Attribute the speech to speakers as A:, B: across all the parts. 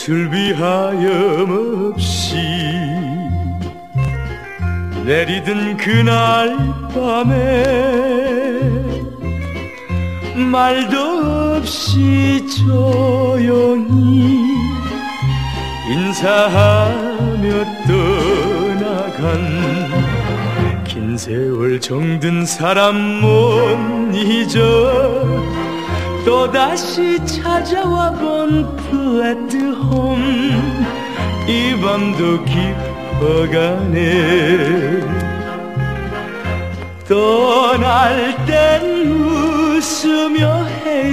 A: 보슬비 하염없이 내리던 그날 밤에 말도 없이 조용히 인사하며 떠나간 긴 세월 정든 사람 못 잊어 또다시 찾아와 본 플랫홈 이 밤도 깊어가네. 떠날 땐 웃으며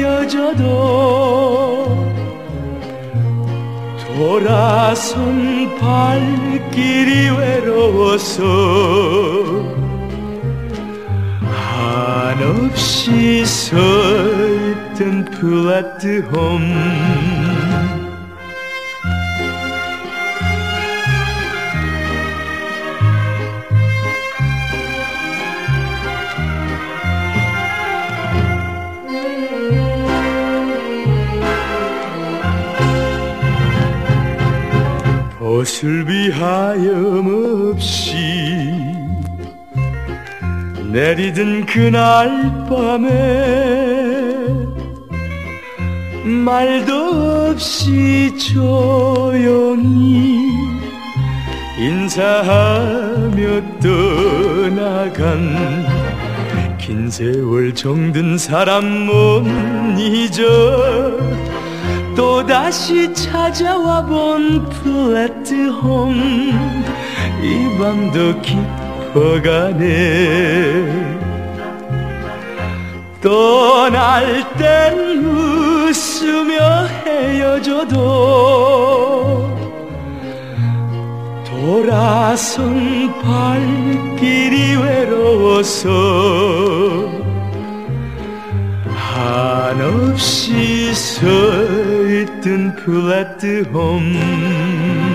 A: 헤어져도 돌아선 발길이 외로워서 한없이 서있던 플랫홈 보슬비 하염없이 내리던 그날 밤에 말도 없이 조용히 인사하며 떠나간 긴 세월 정든 사람 못 잊어 또다시 찾아와 본 플랫홈 이 밤도 깊어가네. 떠날 땐 웃으며 헤어져도 돌아선 발길이 외로워서 한없이 서있던 플랫홈